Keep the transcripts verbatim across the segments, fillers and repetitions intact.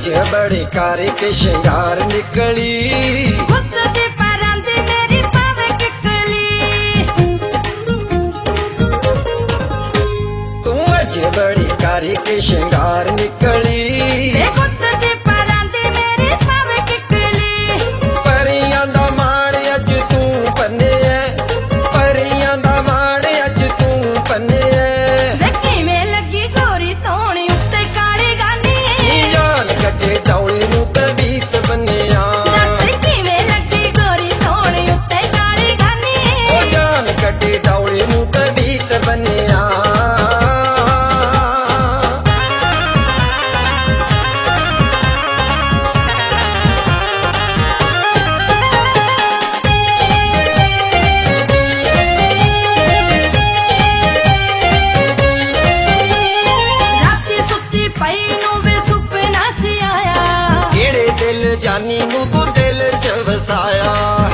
बड़े कारी के श्रृंगार निकली मेरी पावे किकली। तू अज बड़ी कारी के श्रृंगार निकली मेरी पावे किकली। परियां दा माण अज तू पन्ने परियां दा माण अज तू पन्ने किवें लगी गोरी तोणी उत्ते काली गानी जान कटे डौले नू तवीत बन्निया। दस किवें लगी गोरी तोणी उत्ते काली गानी जान कटे डौले नू तवीत बन्निया। जानी नू तू दिल च वसाया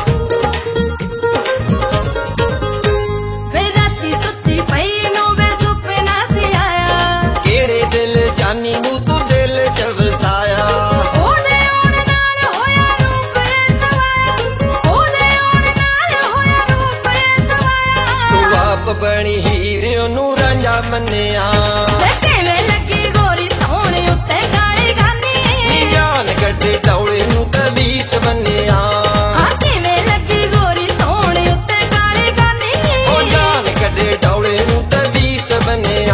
वे राती सुती पई नू वे सुपना सी आया। केड़े दिल जानी नू तू दिल च वसाया ओदे ओण नाल होया रूप सवाया ओदे ओण नाल होया रूप सवाया। तू आप बनी हीर ओनू रांझा मन्निया किवें लगी गोरी तोणी उत्ते काली गानी जान कटे डौले नू तवीत बन्निया। किवें लगी गोरी तोणी उत्ते काली गानी ओ जान कटे डौले नू तवीत बन्निया।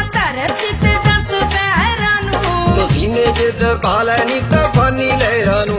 सीने जिद पाले नी तफानी लहरां